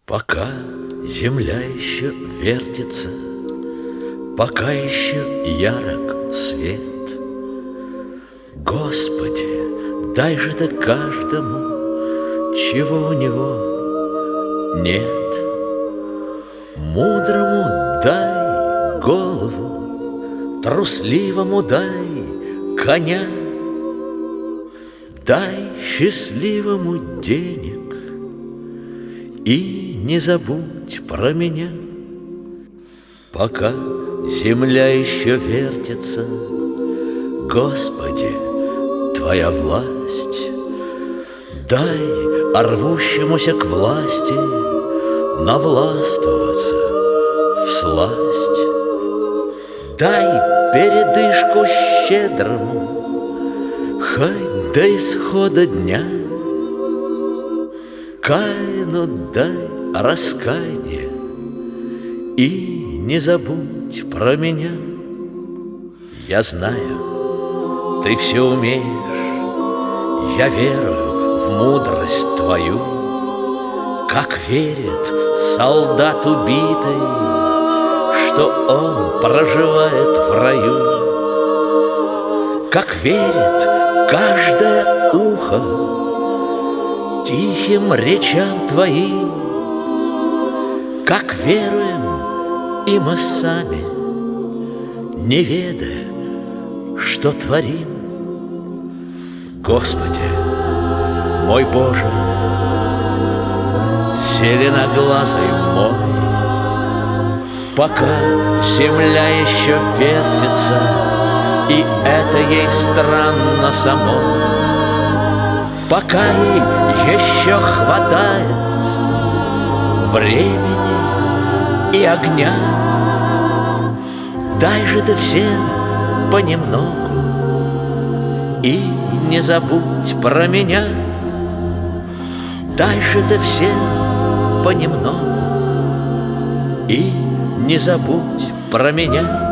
Пока земля еще вертится, пока еще ярок свет, Господи, дай же ты каждому, чего у него нет. Мудрому дай голову, трусливому дай коня, дай счастливому денег и не забудь про меня. Пока земля еще вертится, Господи, Твоя власть, дай рвущемуся к власти навластвоваться всласть. Дай передышку щедрому, хоть до исхода дня. Каину дай раскаяние и не забудь про меня. Я знаю, ты все умеешь, я верую в мудрость твою, как верит солдат убитый, что он проживает в раю, как верит каждое ухо тихим речам твоим, как веруем и мы сами, не ведая, что творим. Господи, мой Боже, зеленоглазый мой, пока земля еще вертится, и это ей странно самой, пока ей еще хватает времени и огня, дай же ты всем понемногу и не забудь про меня. Дай же ты всем понемногу и не забудь про меня.